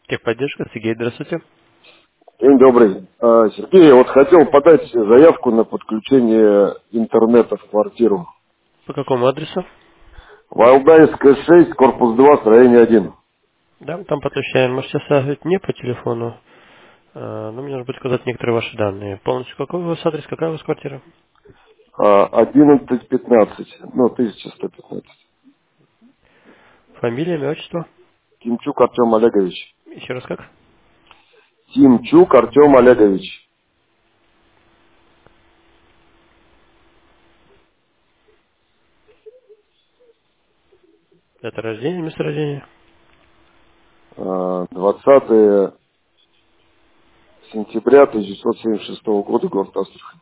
Техподдержка, Сергей, здравствуйте. День добрый. Сергей, я вот хотел подать заявку на подключение интернета в квартиру. По какому адресу? Валдайская 6, корпус 2, строение 1. Да, мы там подключаем. Можете оставить не по телефону, но мне нужно будет указать некоторые ваши данные. Полностью какой у вас адрес, какая у вас квартира? 1115, 1115. Фамилия, имя, отчество? Тимчук Артем Олегович. Еще раз как? Тимчук Артем Олегович. Дата рождения, место рождения. 20 сентября 1976 года, город Астрахань.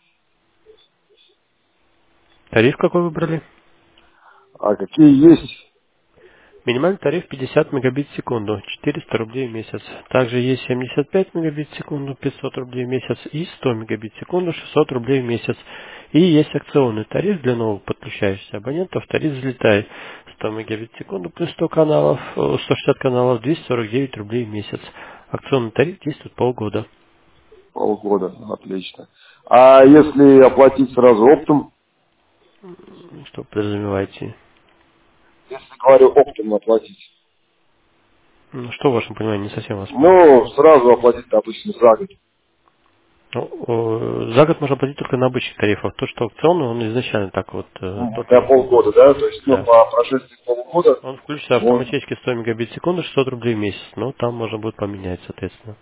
Тариф какой выбрали? А какие есть? Минимальный тариф 50 мегабит в секунду, 400 рублей в месяц. Также есть 75 мегабит в секунду, 500 рублей в месяц и 100 мегабит в секунду, 600 рублей в месяц. И есть акционный тариф для новых подключающихся абонентов. Тариф взлетает 100 мегабит в секунду плюс 100 каналов, 160 каналов, 249 рублей в месяц. Акционный тариф действует полгода. Полгода, отлично. А если оплатить сразу оптом? Что вы подразумеваете? Если, говорю, оптом оплатить. Ну, что в вашем понимании, не совсем вас понял. Ну, сразу оплатить обычно за год. Ну, за год можно платить только на обычных тарифах. То, что акционный, он изначально так вот, На только, полгода, да? То есть, да. по прошествии полугода Он включится он... автоматически 100 мегабит в секунду, 600 рублей в месяц. Но там можно будет поменять, соответственно.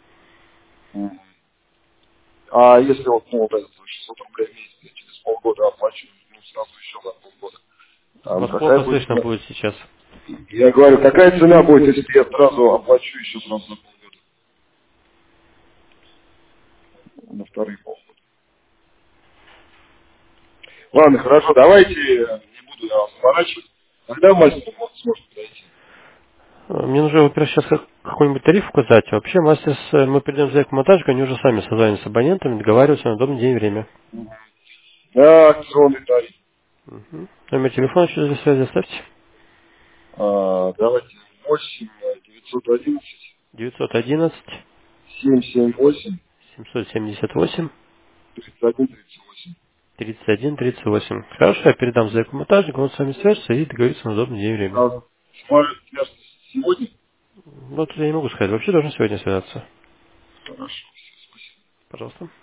А если вот это 600 рублей в месяц, я через полгода оплачу, сразу еще за полгода. Там Вас какая плохо будет слышно цена? будет сейчас. Я говорю, какая цена будет, если я сразу оплачу еще сразу за полгода? На вторые полгода. Ладно, хорошо, давайте, не буду я вас сворачивать. Когда мастер сможет подойти? Мне нужно, во-первых, сейчас какой-нибудь тариф указать. Вообще, мастер, мы перейдем заявку монтажку, они уже сами созваниваются с абонентами, договариваются на удобный день и время. Да, акционный тариф. Мгм. Номер телефона еще для связи оставьте. Давайте 8 911 911 778 778 31 38. 31 38. Хорошо, я передам заявку монтажнику, он с вами свяжется и договорится на удобный день и время. Сможет связаться сегодня? Вот я не могу сказать, вообще должен сегодня связаться. Хорошо. Пожалуйста.